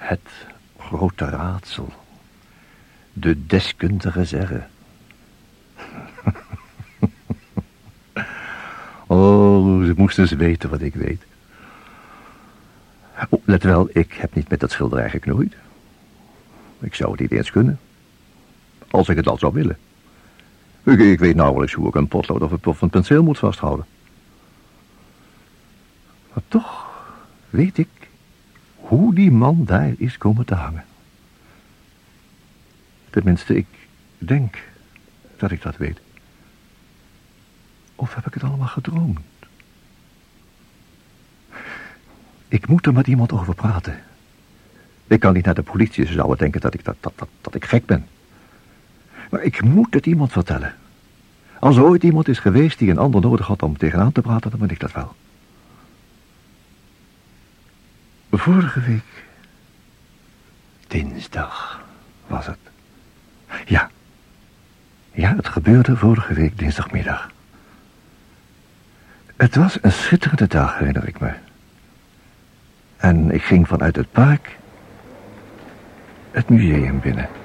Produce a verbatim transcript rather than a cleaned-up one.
Het grote raadsel. De deskundige zeggen. Oh, ze moesten eens weten wat ik weet. Oh, let wel, ik heb niet met dat schilderij geknoeid. Ik zou het niet eens kunnen. Als ik het al zou willen. Ik, ik weet nauwelijks hoe ik een potlood of een, of een penseel moet vasthouden. Maar toch weet ik hoe die man daar is komen te hangen. Tenminste, ik denk dat ik dat weet. Of heb ik het allemaal gedroomd? Ik moet er met iemand over praten. Ik kan niet naar de politie, ze zouden denken dat ik, dat, dat, dat, dat ik gek ben. Maar ik moet het iemand vertellen. Als er ooit iemand is geweest die een ander nodig had om tegenaan te praten, dan ben ik dat wel. Vorige week, dinsdag was het. Ja, ja, het gebeurde vorige week dinsdagmiddag. Het was een schitterende dag, herinner ik me. En ik ging vanuit het park het museum binnen.